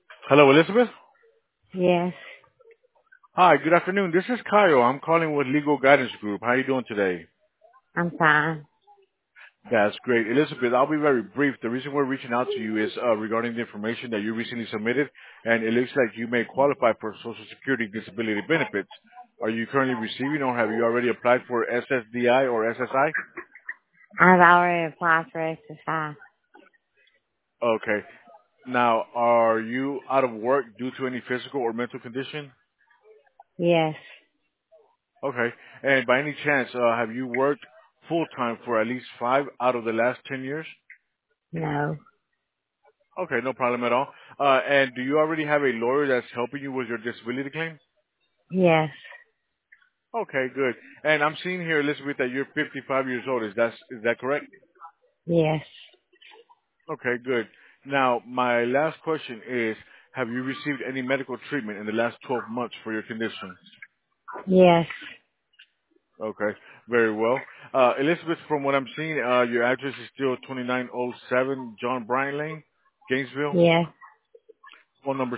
Hello, Elizabeth. Yes, Hi, good afternoon. This is Kyle. I'm calling with Legal Guidance Group. How are you doing today? I'm fine. That's great. Elizabeth, I'll be very brief. The reason we're reaching out to you is regarding the information that you recently submitted, and it looks like you may qualify for Social Security disability benefits. Are you currently receiving or have you already applied for SSDI or SSI? I've already applied for exercise. Okay. Now, are you out of work due to any physical or mental condition? Yes, Okay. And by any chance, have you worked full-time for at least 5 out of the last 10 years? no, Okay, no problem at all. And do you already have a lawyer that's helping you with your disability claim? yes, Okay, good. And I'm seeing here, Elizabeth, that you're 55 years old. Is that correct? yes, Okay, good. Now, my last question is, have you received any medical treatment in the last 12 months for your condition? yes, Okay, very well. Elizabeth, from what I'm seeing, your address is still 2907 John Bryant Lane, Gainesville. yes, Phone number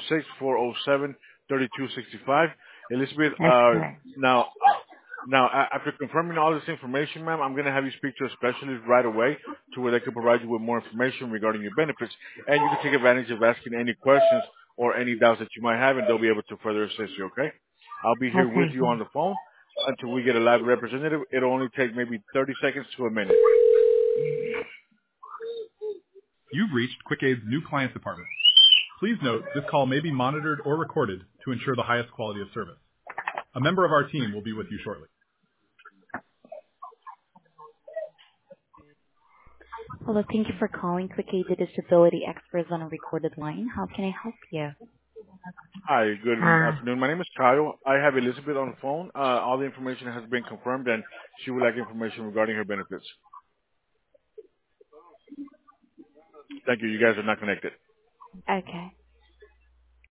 706-407-3265. Elizabeth, that's correct. after confirming all this information, ma'am, I'm going to have you speak to a specialist right away to where they can provide you with more information regarding your benefits, and you can take advantage of asking any questions or any doubts that you might have, and they'll be able to further assist you, okay? I'll be here with Okay, you on the phone until we get a live representative. It'll only take maybe 30 seconds to a minute. You've reached QuickAid's new client department. Please note this call may be monitored or recorded to ensure the highest quality of service. A member of our team will be with you shortly. Hello, thank you for calling Quick Aid, the disability experts on a recorded line. How can I help you? Hi, good fine. afternoon. My name is Kyle. I have Elizabeth on the phone. All the information has been confirmed, and she would like information regarding her benefits. Thank you. You guys are not connected. Okay.